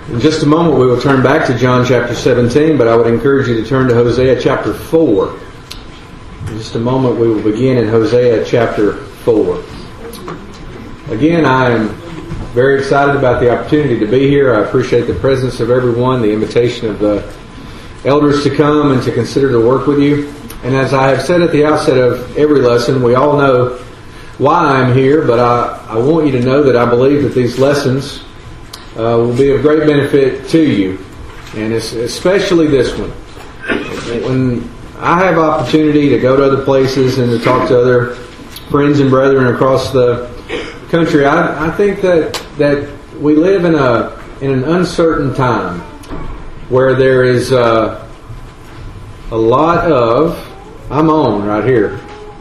In just a moment we will turn back to John chapter 17, but I would encourage you to turn to Hosea chapter 4. In just a moment we will begin in Hosea chapter 4. Again, I am very excited about the opportunity to be here. I appreciate the presence of everyone, the invitation of the elders to come and to consider to work with you. And as I have said at the outset of every lesson, we all know why I'm here, but I want you to know that I believe that these lessons will be of great benefit to you, and especially this one. When I have opportunity to go to other places and to talk to other friends and brethren across the country, I think that we live in an uncertain time where there is a lot of... I'm on right here.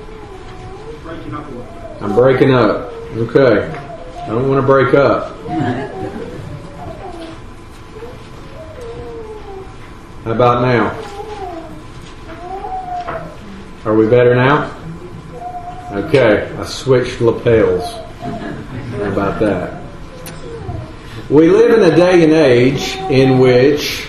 I'm breaking up. Okay. I don't want to break up. How about now? Are we better now? Okay. I switched lapels. How about that? We live in a day and age in which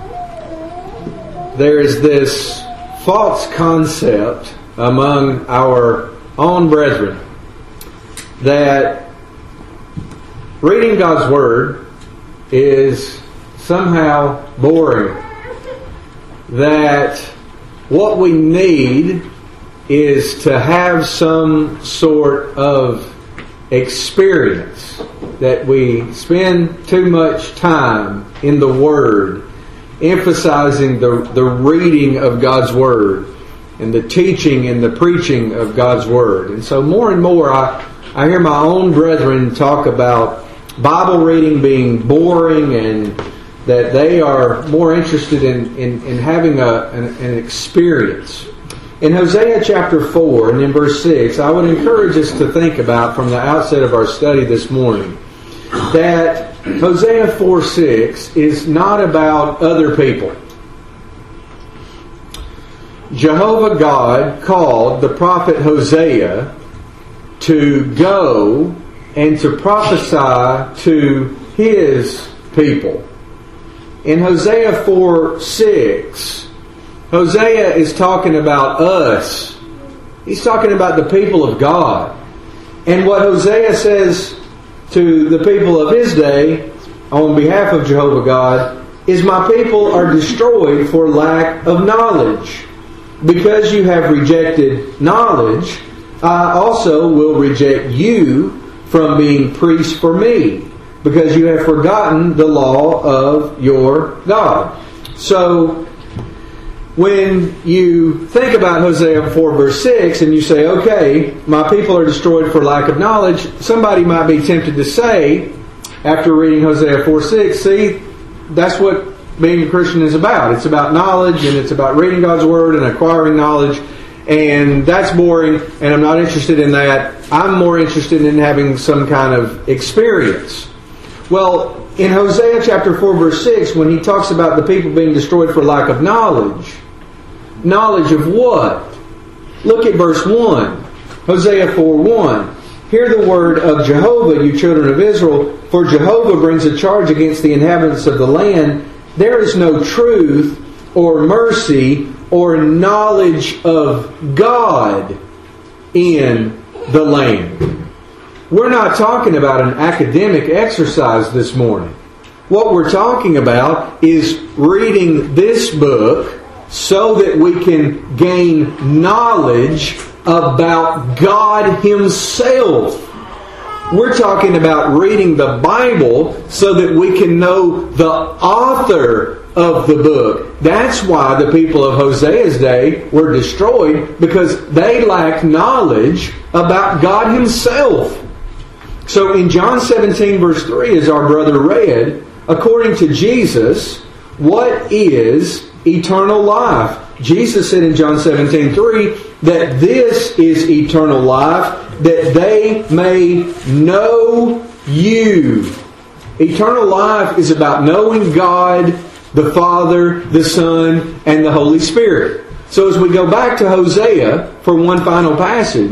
there is this false concept among our own brethren that reading God's Word is somehow boring. That what we need is to have some sort of experience. That we spend too much time in the Word, emphasizing the reading of God's Word and the teaching and the preaching of God's Word. And so more and more I hear my own brethren talk about Bible reading being boring, and that they are more interested in having an experience. In Hosea chapter 4 and in verse 6, I would encourage us to think about from the outset of our study this morning that Hosea 4:6 is not about other people. Jehovah God called the prophet Hosea to go and to prophesy to His people. In Hosea 4:6, Hosea is talking about us. He's talking about the people of God. And what Hosea says to the people of his day on behalf of Jehovah God is, my people are destroyed for lack of knowledge. Because you have rejected knowledge, I also will reject you from being priests for me, because you have forgotten the law of your God. So, when you think about Hosea 4 verse 6 and you say, okay, my people are destroyed for lack of knowledge, somebody might be tempted to say, after reading Hosea 4:6, see, that's what being a Christian is about. It's about knowledge, and it's about reading God's Word and acquiring knowledge, and that's boring, and I'm not interested in that. I'm more interested in having some kind of experience. Well, in Hosea chapter 4 verse 6, when he talks about the people being destroyed for lack of knowledge, knowledge of what? Look at verse 1. Hosea 4:1. Hear the word of Jehovah, you children of Israel, for Jehovah brings a charge against the inhabitants of the land. There is no truth or mercy or knowledge of God in the land. We're not talking about an academic exercise this morning. What we're talking about is reading this book so that we can gain knowledge about God Himself. We're talking about reading the Bible so that we can know the author of the book. That's why the people of Hosea's day were destroyed, because they lacked knowledge about God Himself. So in John 17 verse 3, as our brother read, according to Jesus, what is eternal life? Jesus said in John 17:3 that this is eternal life, that they may know you. Eternal life is about knowing God, the Father, the Son, and the Holy Spirit. So as we go back to Hosea for one final passage,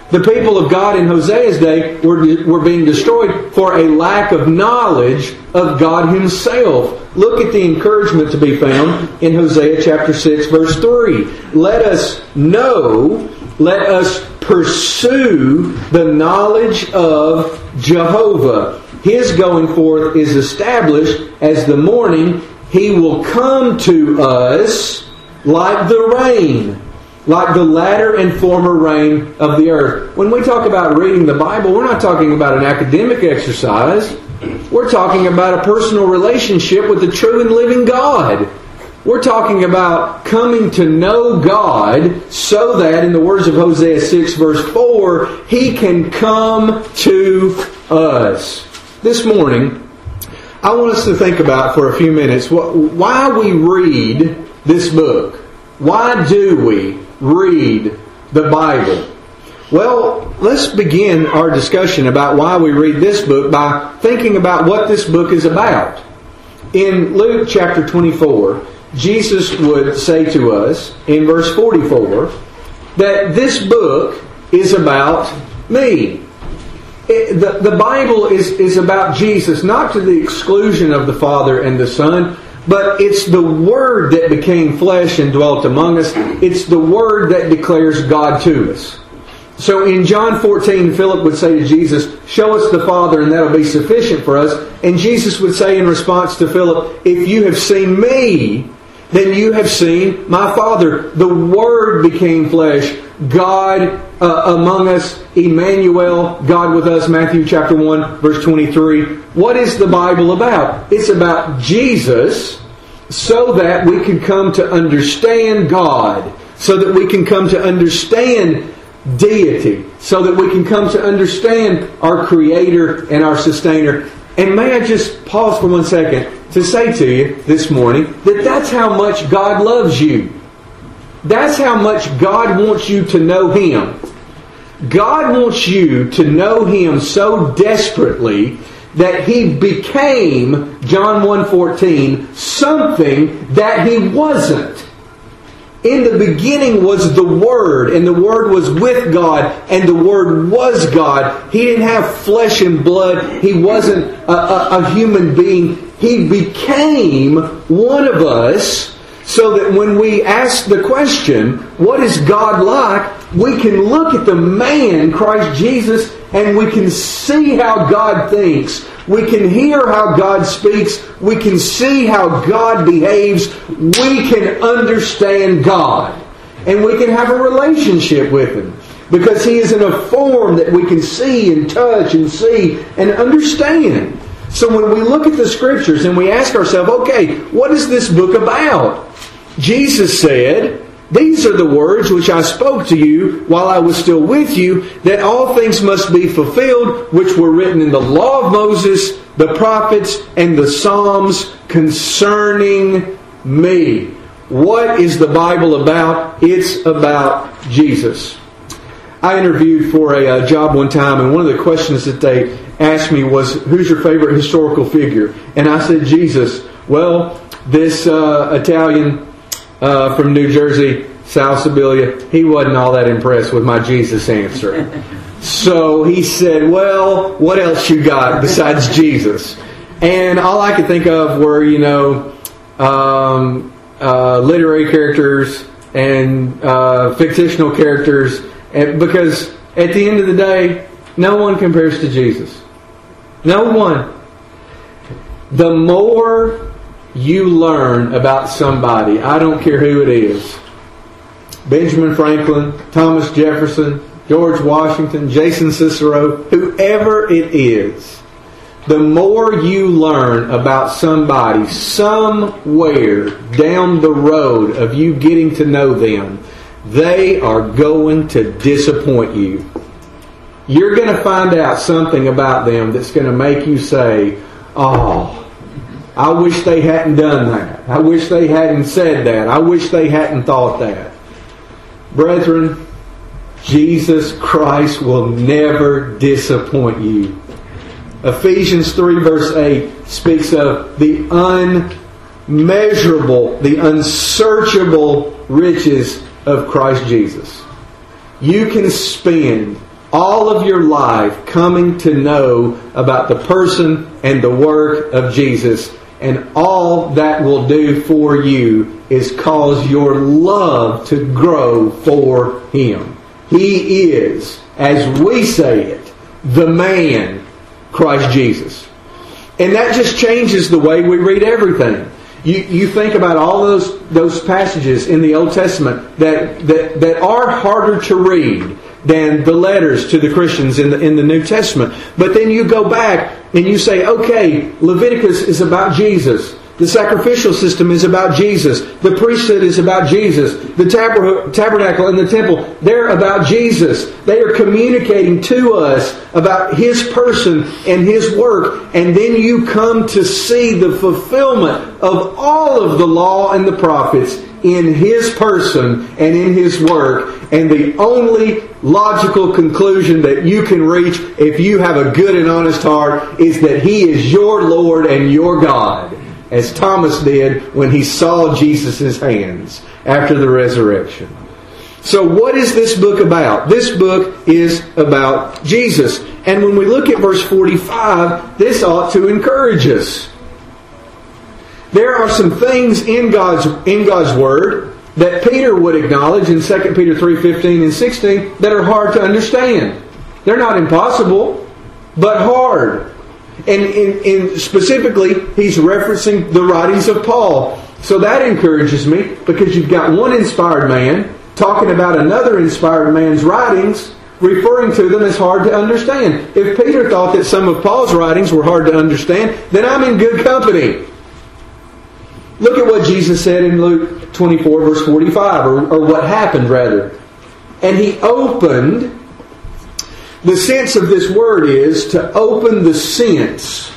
The people of God in Hosea's day were being destroyed for a lack of knowledge of God Himself. Look at the encouragement to be found in Hosea chapter 6, verse 3. Let us know, let us pursue the knowledge of Jehovah. His going forth is established as the morning. He will come to us like the rain, like the latter and former rain of the earth. When we talk about reading the Bible, we're not talking about an academic exercise. We're talking about a personal relationship with the true and living God. We're talking about coming to know God so that, in the words of Hosea 6 verse 4, He can come to us. This morning, I want us to think about for a few minutes why we read this book. Why do we read the Bible? Well, let's begin our discussion about why we read this book by thinking about what this book is about. In Luke chapter 24, Jesus would say to us in verse 44 that this book is about me. The Bible is about Jesus, not to the exclusion of the Father and the Son, but it's the Word that became flesh and dwelt among us. It's the Word that declares God to us. So in John 14, Philip would say to Jesus, "Show us the Father and that'll be sufficient for us." And Jesus would say in response to Philip, "If you have seen me, then you have seen my Father." The Word became flesh. God among us, Emmanuel, God with us, Matthew chapter 1, verse 23. What is the Bible about? It's about Jesus so that we can come to understand God, so that we can come to understand deity, so that we can come to understand our Creator and our Sustainer. And may I just pause for 1 second to say to you this morning that that's how much God loves you. That's how much God wants you to know Him. God wants you to know Him so desperately that He became, John 1:14, something that He wasn't. In the beginning was the Word, and the Word was with God, and the Word was God. He didn't have flesh and blood. He wasn't a human being. He became one of us so that when we ask the question, what is God like? We can look at the man, Christ Jesus, and we can see how God thinks. We can hear how God speaks. We can see how God behaves. We can understand God. And we can have a relationship with Him. Because He is in a form that we can see and touch and see and understand. So when we look at the Scriptures and we ask ourselves, okay, what is this book about? Jesus said, "These are the words which I spoke to you while I was still with you, that all things must be fulfilled, which were written in the law of Moses, the prophets, and the Psalms concerning me." What is the Bible about? It's about Jesus. I interviewed for a job one time, and one of the questions that they asked me was, "Who's your favorite historical figure?" And I said, "Jesus." Well, this Italian from New Jersey, Sal Sibilia, he wasn't all that impressed with my Jesus answer. So he said, "Well, what else you got besides Jesus?" And all I could think of were, literary characters and fictional characters, because at the end of the day, no one compares to Jesus. No one. The more you learn about somebody, I don't care who it is, Benjamin Franklin, Thomas Jefferson, George Washington, Jason Cicero, whoever it is, the more you learn about somebody somewhere down the road of you getting to know them, they are going to disappoint you. You're going to find out something about them that's going to make you say, "Oh, I wish they hadn't done that. I wish they hadn't said that. I wish they hadn't thought that." Brethren, Jesus Christ will never disappoint you. Ephesians 3 verse 8 speaks of the unmeasurable, the unsearchable riches of Christ Jesus. You can spend all of your life coming to know about the person and the work of Jesus. And all that will do for you is cause your love to grow for Him. He is, as we say it, the man, Christ Jesus. And that just changes the way we read everything. You think about all those passages in the Old Testament that are harder to read than the letters to the Christians in the New Testament. But then you go back and you say, okay, Leviticus is about Jesus. The sacrificial system is about Jesus. The priesthood is about Jesus. The tabernacle and the temple, they're about Jesus. They are communicating to us about His person and His work. And then you come to see the fulfillment of all of the law and the prophets in His person and in His work. And the only logical conclusion that you can reach if you have a good and honest heart is that He is your Lord and your God, as Thomas did when he saw Jesus' hands after the resurrection. So what is this book about? This book is about Jesus. And when we look at verse 45, this ought to encourage us. There are some things in God's Word that Peter would acknowledge in 2 Peter 3:15 and 16 that are hard to understand. They're not impossible, but hard. And specifically, he's referencing the writings of Paul. So that encourages me, because you've got one inspired man talking about another inspired man's writings, referring to them as hard to understand. If Peter thought that some of Paul's writings were hard to understand, then I'm in good company. Look at what Jesus said in Luke 24, verse 45, or what happened, rather. And He opened... The sense of this word is to open the sense,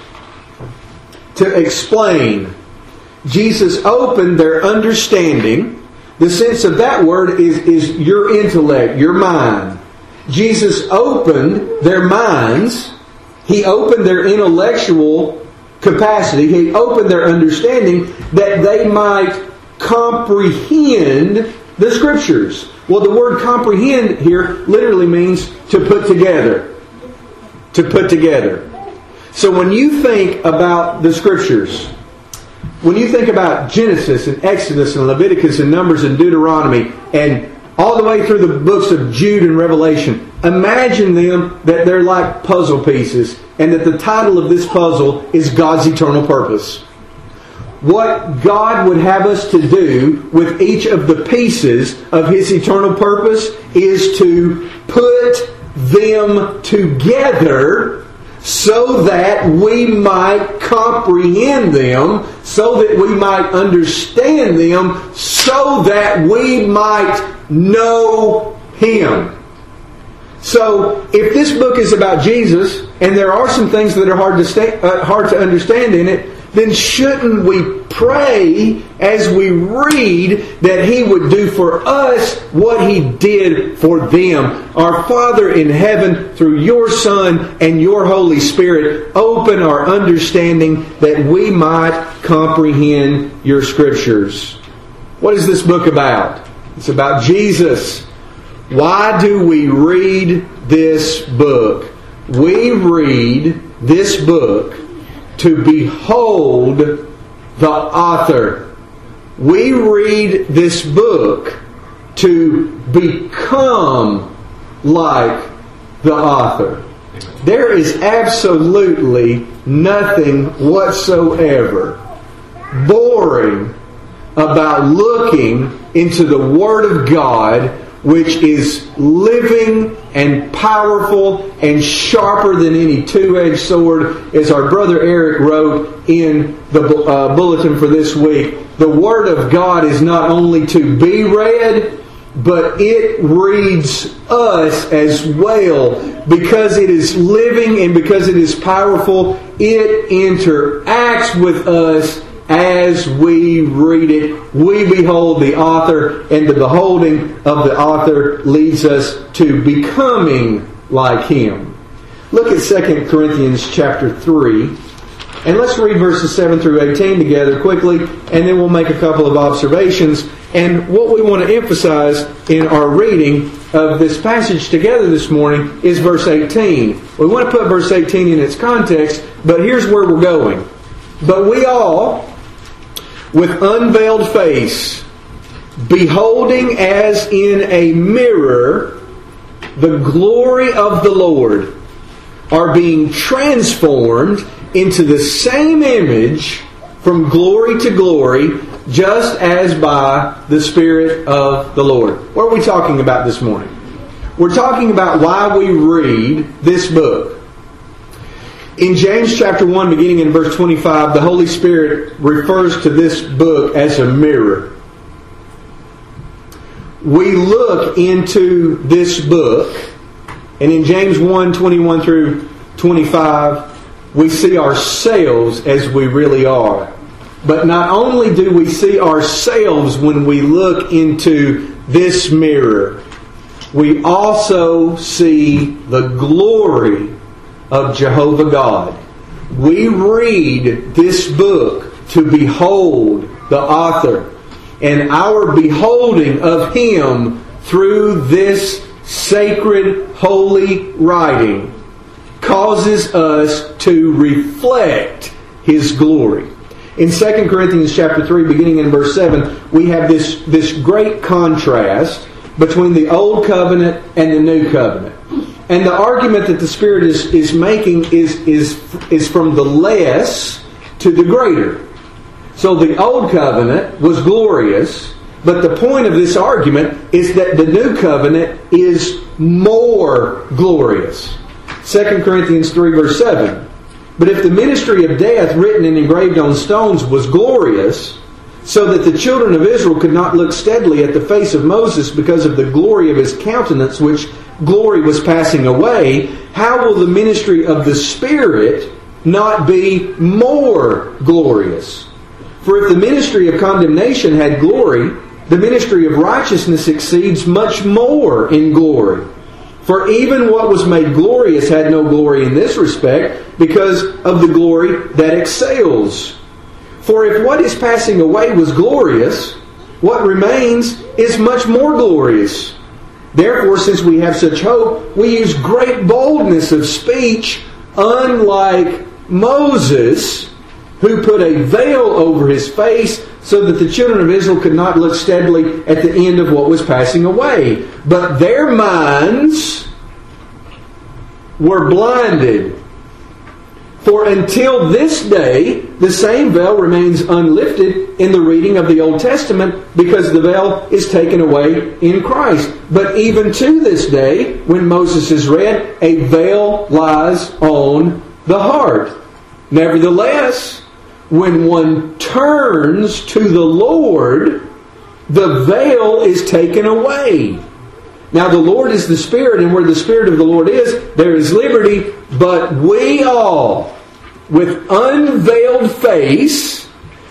to explain. Jesus opened their understanding. The sense of that word is your intellect, your mind. Jesus opened their minds. He opened their intellectual capacity. He opened their understanding that they might comprehend the Scriptures. Well, the word comprehend here literally means to put together. To put together. So when you think about the Scriptures, when you think about Genesis and Exodus and Leviticus and Numbers and Deuteronomy and all the way through the books of Jude and Revelation, imagine them that they're like puzzle pieces, and that the title of this puzzle is God's eternal purpose. What God would have us to do with each of the pieces of His eternal purpose is to put them together so that we might comprehend them, so that we might understand them, so that we might know Him. So, if this book is about Jesus, and there are some things that are hard to understand in it, then shouldn't we pray as we read that He would do for us what He did for them? Our Father in heaven, through Your Son and Your Holy Spirit, open our understanding that we might comprehend Your Scriptures. What is this book about? It's about Jesus. Why do we read this book? We read this book to behold the author. We read this book to become like the author. There is absolutely nothing whatsoever boring about looking into the Word of God, which is living and powerful and sharper than any two-edged sword, as our brother Eric wrote in the bulletin for this week. The Word of God is not only to be read, but it reads us as well. Because it is living and because it is powerful, it interacts with us as we read it. We behold the author, and the beholding of the author leads us to becoming like him. Look at 2 Corinthians chapter 3. And let's read verses 7 through 18 together quickly, and then we'll make a couple of observations. And what we want to emphasize in our reading of this passage together this morning is verse 18. We want to put verse 18 in its context, but here's where we're going. But we all, with unveiled face, beholding as in a mirror the glory of the Lord, are being transformed into the same image from glory to glory, just as by the Spirit of the Lord. What are we talking about this morning? We're talking about why we read this book. In James chapter 1, beginning in verse 25, the Holy Spirit refers to this book as a mirror. We look into this book, and in James 1, 21 through 25, we see ourselves as we really are. But not only do we see ourselves when we look into this mirror, we also see the glory of Jehovah God. We read this book to behold the author, and our beholding of Him through this sacred, holy writing causes us to reflect His glory. In 2 Corinthians chapter 3, beginning in verse 7, we have this great contrast between the Old Covenant and the New Covenant. And the argument that the Spirit is making is from the less to the greater. So the Old Covenant was glorious, but the point of this argument is that the New Covenant is more glorious. 2 Corinthians 3 verse 7. But if the ministry of death written and engraved on stones was glorious, so that the children of Israel could not look steadily at the face of Moses because of the glory of his countenance, which glory was passing away, how will the ministry of the Spirit not be more glorious? For if the ministry of condemnation had glory, the ministry of righteousness exceeds much more in glory. For even what was made glorious had no glory in this respect, because of the glory that excels. For if what is passing away was glorious, what remains is much more glorious. Therefore, since we have such hope, we use great boldness of speech, unlike Moses, who put a veil over his face so that the children of Israel could not look steadily at the end of what was passing away. But their minds were blinded. For until this day, the same veil remains unlifted in the reading of the Old Testament, because the veil is taken away in Christ. But even to this day, when Moses is read, a veil lies on the heart. Nevertheless, when one turns to the Lord, the veil is taken away. Now the Lord is the Spirit, and where the Spirit of the Lord is, there is liberty. But we all, with unveiled face,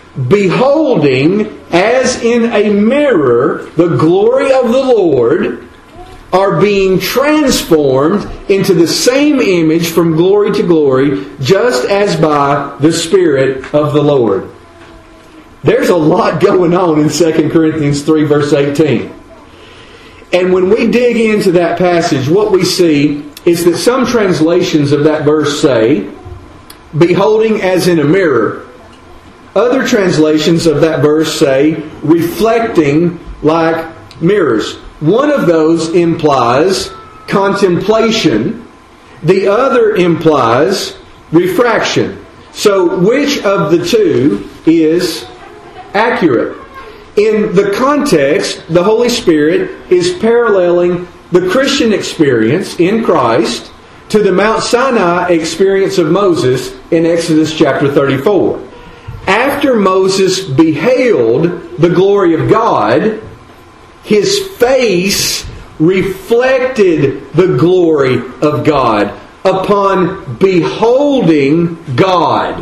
beholding as in a mirror the glory of the Lord, are being transformed into the same image from glory to glory, just as by the Spirit of the Lord. There's a lot going on in 2 Corinthians 3 verse 18. And when we dig into that passage, what we see is that some translations of that verse say, beholding as in a mirror. Other translations of that verse say, reflecting like mirrors. One of those implies contemplation. The other implies refraction. So which of the two is accurate? In the context, the Holy Spirit is paralleling the Christian experience in Christ to the Mount Sinai experience of Moses in Exodus chapter 34. After Moses beheld the glory of God, his face reflected the glory of God upon beholding God.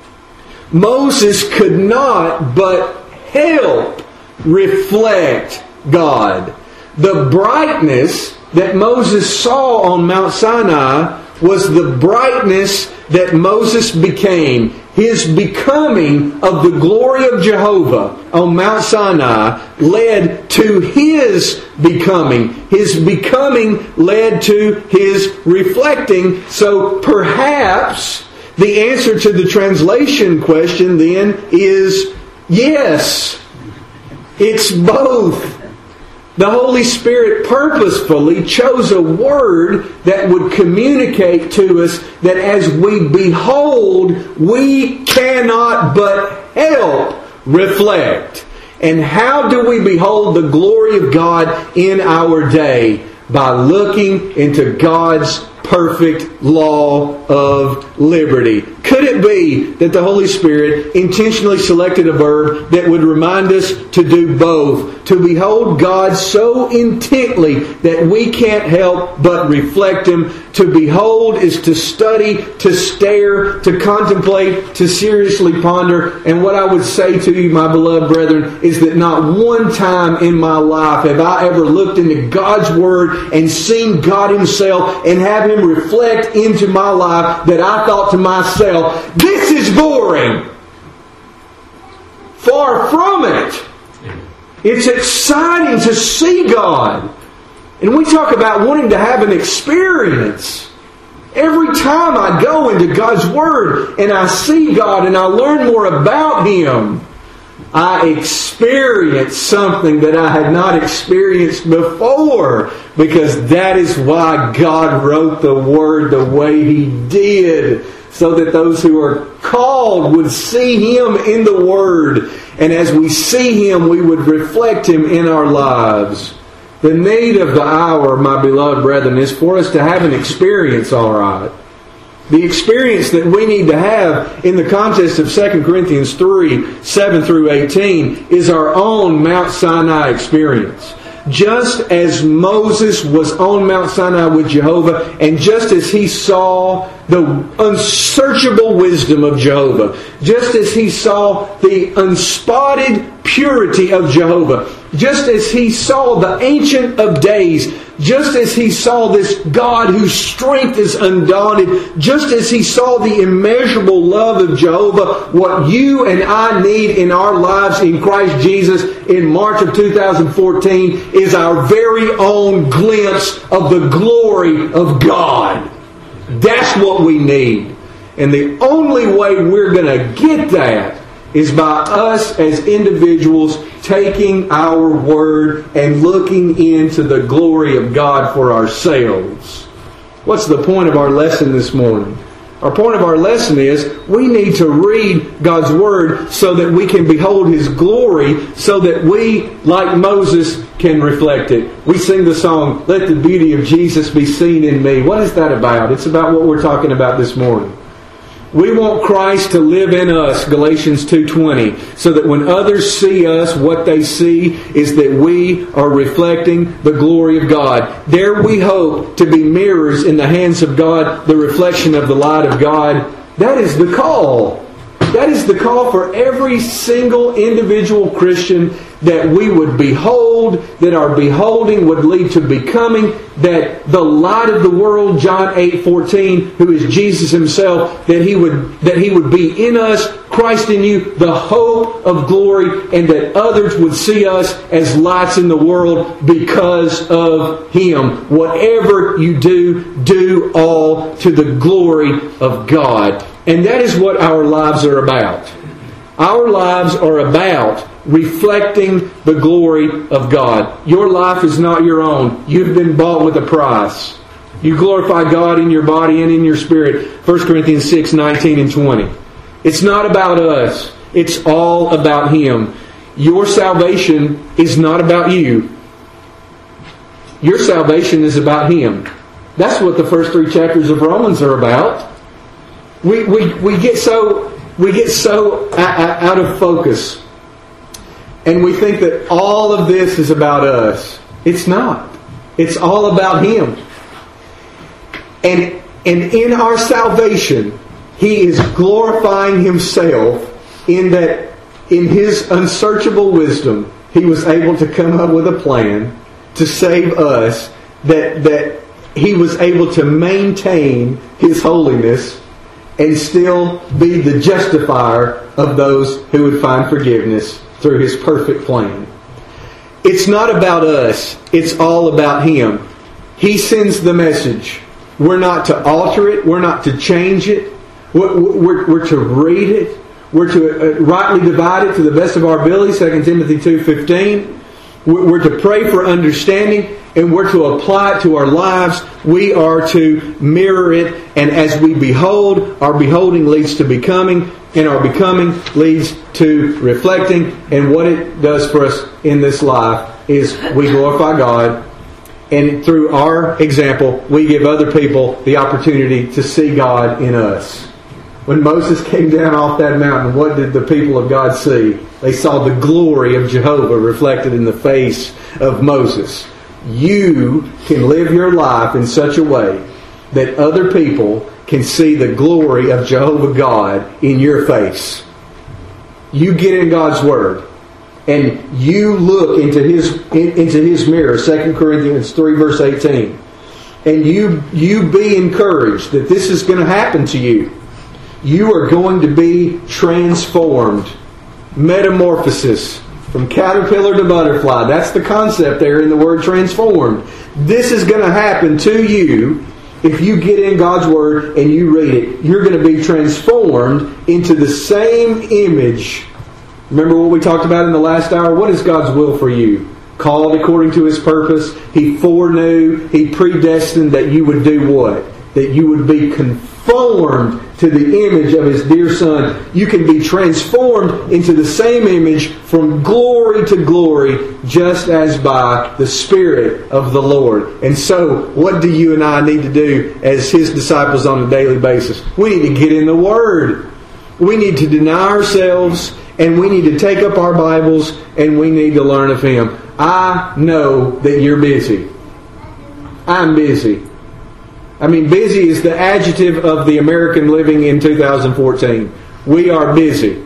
Moses could not but help reflect God. The brightness that Moses saw on Mount Sinai was the brightness that Moses became. His becoming of the glory of Jehovah on Mount Sinai led to His becoming. His becoming led to His reflecting. So perhaps the answer to the translation question then is yes. It's both. The Holy Spirit purposefully chose a word that would communicate to us that as we behold, we cannot but help reflect. And how do we behold the glory of God in our day? By looking into God's perfect law of liberty. Could it be that the Holy Spirit intentionally selected a verb that would remind us to do both? To behold God so intently that we can't help but reflect Him. To behold is to study, to stare, to contemplate, to seriously ponder. And what I would say to you, my beloved brethren, is that not one time in my life have I ever looked into God's Word and seen God Himself and have Him reflect into my life that I thought to myself, this is boring. Far from it. It's exciting to see God. And we talk about wanting to have an experience. Every time I go into God's Word and I see God and I learn more about Him, I experience something that I had not experienced before, because that is why God wrote the Word the way He did, so that those who are called would see Him in the Word, and as we see Him, we would reflect Him in our lives. The need of the hour, my beloved brethren, is for us to have an experience, all right. The experience that we need to have in the context of 2 Corinthians 3, 7 through 18 is our own Mount Sinai experience. Just as Moses was on Mount Sinai with Jehovah, and just as he saw the unsearchable wisdom of Jehovah, just as he saw the unspotted purity of Jehovah, just as he saw the Ancient of Days, just as he saw this God whose strength is undaunted, just as he saw the immeasurable love of Jehovah, what you and I need in our lives in Christ Jesus in March of 2014 is our very own glimpse of the glory of God. That's what we need. And the only way we're going to get that is by us as individuals taking our word and looking into the glory of God for ourselves. What's the point of our lesson this morning? Our point of our lesson is we need to read God's Word so that we can behold His glory, so that we, like Moses, can reflect it. We sing the song, "Let the beauty of Jesus be seen in me." What is that about? It's about what we're talking about this morning. We want Christ to live in us, Galatians 2:20, so that when others see us, what they see is that we are reflecting the glory of God. There we hope to be mirrors in the hands of God, the reflection of the light of God. That is the call. That is the call for every single individual Christian, that we would behold, that our beholding would lead to becoming, that the light of the world, John 8:14, who is Jesus Himself, that He would be in us, Christ in you, the hope of glory, and that others would see us as lights in the world because of Him. Whatever you do, do all to the glory of God. And that is what our lives are about. Our lives are about reflecting the glory of God. Your life is not your own. You've been bought with a price. You glorify God in your body and in your spirit. 1 Corinthians 6, 19 and 20. It's not about us. It's all about Him. Your salvation is not about you. Your salvation is about Him. That's what the first 3 chapters of Romans are about. We get so out of focus, and we think that all of this is about us. It's not. It's all about Him. And in our salvation, He is glorifying Himself in that in His unsearchable wisdom, He was able to come up with a plan to save us, that He was able to maintain His holiness, and still be the justifier of those who would find forgiveness through His perfect plan. It's not about us. It's all about Him. He sends the message. We're not to alter it. We're not to change it. We're to read it. We're to rightly divide it to the best of our ability, 2 Timothy 2:15. We're to pray for understanding, and we're to apply it to our lives. We are to mirror it, and as we behold, our beholding leads to becoming, and our becoming leads to reflecting. And what it does for us in this life is we glorify God, and through our example, we give other people the opportunity to see God in us. When Moses came down off that mountain, what did the people of God see? They saw the glory of Jehovah reflected in the face of Moses. You can live your life in such a way that other people can see the glory of Jehovah God in your face. You get in God's Word and you look into His mirror, 2 Corinthians 3 verse 18. And you be encouraged that this is going to happen to you. You are going to be transformed. Metamorphosis. From caterpillar to butterfly. That's the concept there in the word transformed. This is going to happen to you if you get in God's Word and you read it. You're going to be transformed into the same image. Remember what we talked about in the last hour? What is God's will for you? Called according to His purpose. He foreknew. He predestined that you would do what? That you would be conformed to the image of His dear Son. You can be transformed into the same image from glory to glory, just as by the Spirit of the Lord. And so, what do you and I need to do as His disciples on a daily basis? We need to get in the Word. We need to deny ourselves, and we need to take up our Bibles, and we need to learn of Him. I know that you're busy. I'm busy. I mean, busy is the adjective of the American living in 2014. We are busy.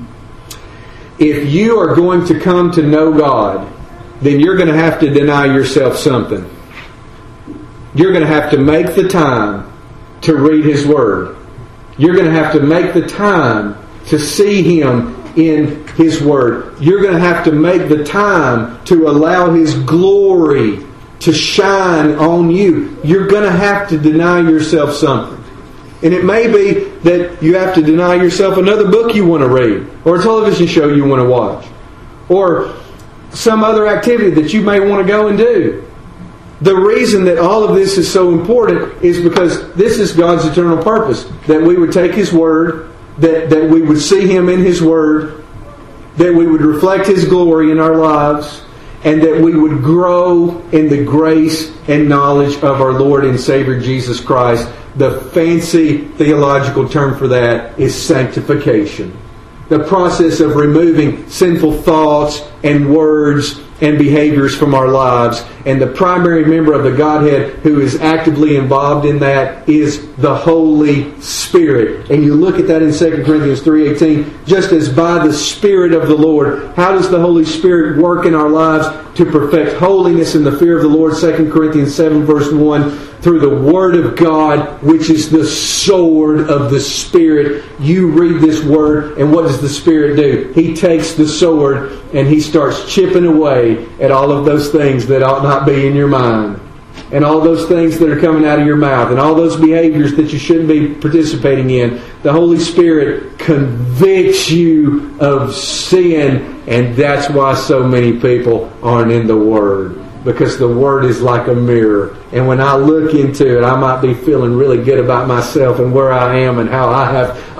If you are going to come to know God, then you're going to have to deny yourself something. You're going to have to make the time to read His Word. You're going to have to make the time to see Him in His Word. You're going to have to make the time to allow His glory to shine on you. You're going to have to deny yourself something. And it may be that you have to deny yourself another book you want to read, or a television show you want to watch, or some other activity that you may want to go and do. The reason that all of this is so important is because this is God's eternal purpose. That we would take His Word, that we would see Him in His Word, that we would reflect His glory in our lives, and that we would grow in the grace and knowledge of our Lord and Savior Jesus Christ. The fancy theological term for that is sanctification. The process of removing sinful thoughts and words and behaviors from our lives. And the primary member of the Godhead who is actively involved in that is the Holy Spirit. And you look at that in 2 Corinthians 3:18. Just as by the Spirit of the Lord. How does the Holy Spirit work in our lives to perfect holiness in the fear of the Lord? 2 Corinthians 7 verse 1. Through the Word of God, which is the sword of the Spirit. You read this Word, and what does the Spirit do? He takes the sword and He starts chipping away at all of those things that ought not be in your mind. And all those things that are coming out of your mouth. And all those behaviors that you shouldn't be participating in. The Holy Spirit convicts you of sin. And that's why so many people aren't in the Word. Because the Word is like a mirror. And when I look into it, I might be feeling really good about myself and where I am and how I have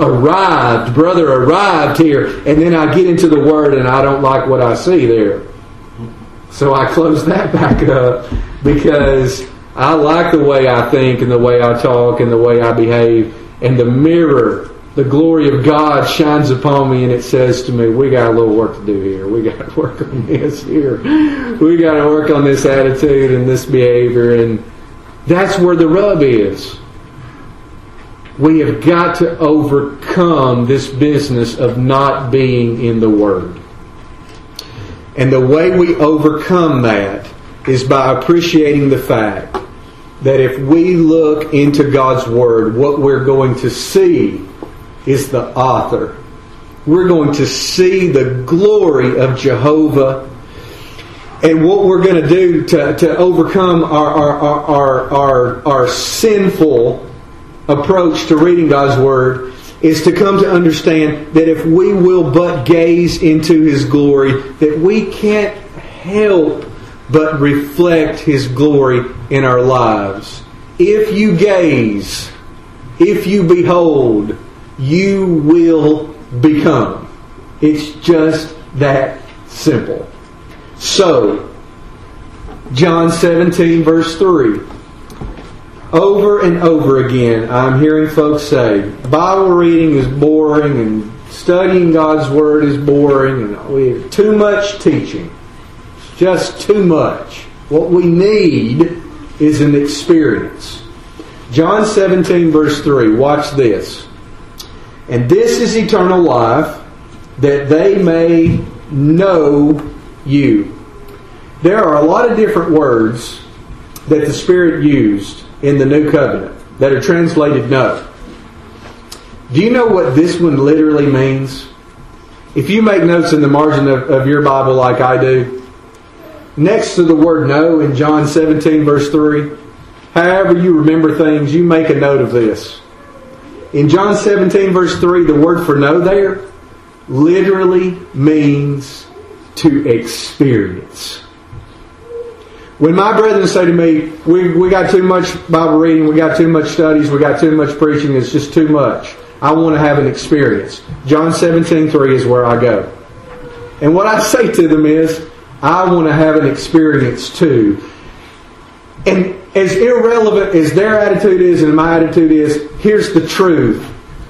arrived here. And then I get into the Word and I don't like what I see there. So I close that back up because I like the way I think and the way I talk and the way I behave. And the mirror, the glory of God shines upon me and it says to me, we got a little work to do here. We got to work on this here. We got to work on this attitude and this behavior. And that's where the rub is. We have got to overcome this business of not being in the Word. And the way we overcome that is by appreciating the fact that if we look into God's Word, what we're going to see is the author. We're going to see the glory of Jehovah. And what we're going to do to overcome our sinful approach to reading God's Word is to come to understand that if we will but gaze into His glory, that we can't help but reflect His glory in our lives. If you gaze, if you behold, you will become. It's just that simple. So, John 17 verse 3. Over and over again, I'm hearing folks say, Bible reading is boring and studying God's Word is boring and we have too much teaching. It's just too much. What we need is an experience. John 17 verse 3. Watch this. And this is eternal life, that they may know you. There are a lot of different words that the Spirit used in the New Covenant that are translated know. Do you know what this one literally means? If you make notes in the margin of your Bible like I do, next to the word know in John 17 verse 3, however you remember things, you make a note of this. In John 17 verse 3, the word for know there literally means to experience. When my brethren say to me, we got too much Bible reading, we got too much studies, we got too much preaching, it's just too much. I want to have an experience. John 17:3 is where I go. And what I say to them is, I want to have an experience too. And as irrelevant as their attitude is and my attitude is, here's the truth.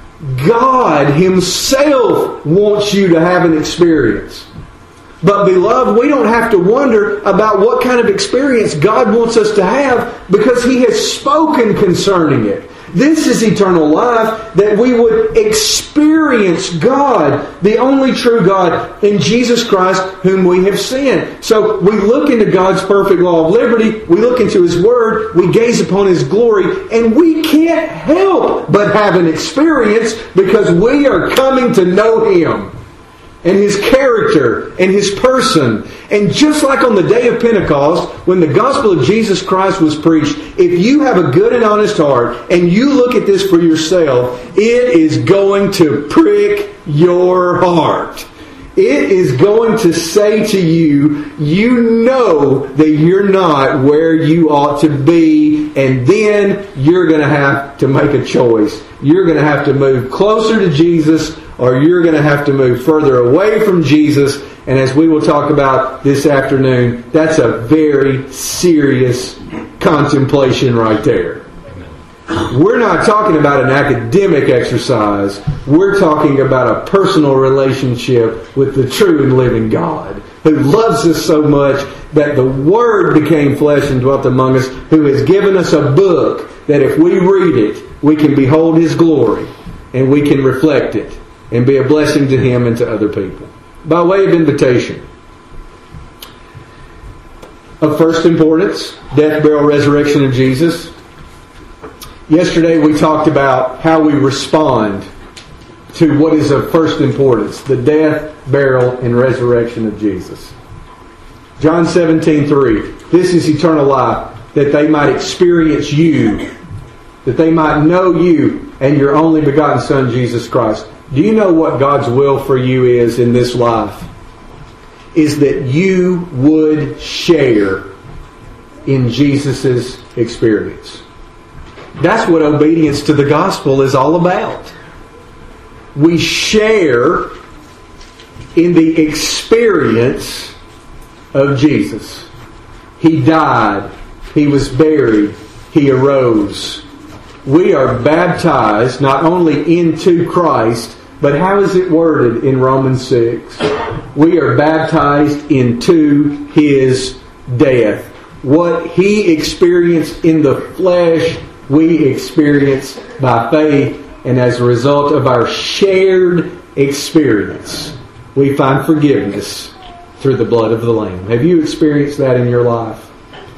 God Himself wants you to have an experience. But beloved, we don't have to wonder about what kind of experience God wants us to have because He has spoken concerning it. This is eternal life, that we would experience God, the only true God, in Jesus Christ, whom we have sent. So we look into God's perfect law of liberty, we look into His Word, we gaze upon His glory, and we can't help but have an experience because we are coming to know Him and His character and His person. And just like on the day of Pentecost, when the gospel of Jesus Christ was preached, if you have a good and honest heart and you look at this for yourself, it is going to prick your heart. It is going to say to you, you know that you're not where you ought to be, and then you're going to have to make a choice. You're going to have to move closer to Jesus, or you're going to have to move further away from Jesus. And as we will talk about this afternoon, that's a very serious contemplation right there. We're not talking about an academic exercise. We're talking about a personal relationship with the true and living God, who loves us so much that the Word became flesh and dwelt among us, who has given us a book that if we read it, we can behold His glory and we can reflect it and be a blessing to Him and to other people. By way of invitation, of first importance, death, burial, resurrection of Jesus. Yesterday we talked about how we respond to what is of first importance, the death, burial, and resurrection of Jesus. John 17:3, this is eternal life, that they might experience you, that they might know you and your only begotten Son, Jesus Christ. Do you know what God's will for you is in this life? Is that you would share in Jesus' experience. That's what obedience to the gospel is all about. We share in the experience of Jesus. He died. He was buried. He arose. We are baptized not only into Christ, but how is it worded in Romans 6? We are baptized into His death. What He experienced in the flesh, we experience by faith, and as a result of our shared experience, we find forgiveness through the blood of the Lamb. Have you experienced that in your life?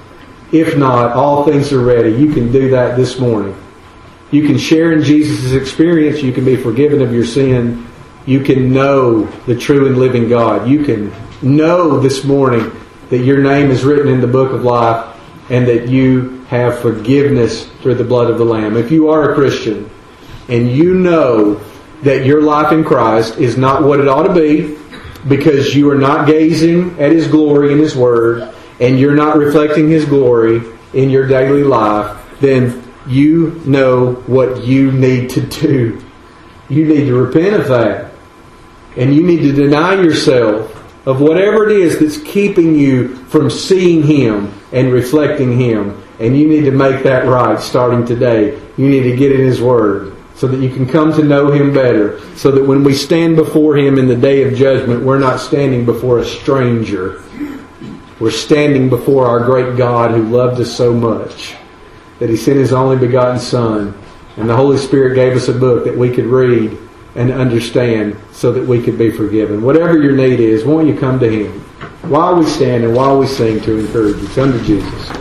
If not, all things are ready. You can do that this morning. You can share in Jesus' experience. You can be forgiven of your sin. You can know the true and living God. You can know this morning that your name is written in the book of life and that you have forgiveness through the blood of the Lamb. If you are a Christian and you know that your life in Christ is not what it ought to be because you are not gazing at His glory in His Word and you're not reflecting His glory in your daily life, then you know what you need to do. You need to repent of that. And you need to deny yourself of whatever it is that's keeping you from seeing Him and reflecting Him. And you need to make that right starting today. You need to get in His Word so that you can come to know Him better. So that when we stand before Him in the day of judgment, we're not standing before a stranger. We're standing before our great God who loved us so much that He sent His only begotten Son. And the Holy Spirit gave us a book that we could read and understand so that we could be forgiven. Whatever your need is, won't you come to Him? While we stand and while we sing to encourage you. Come to Jesus.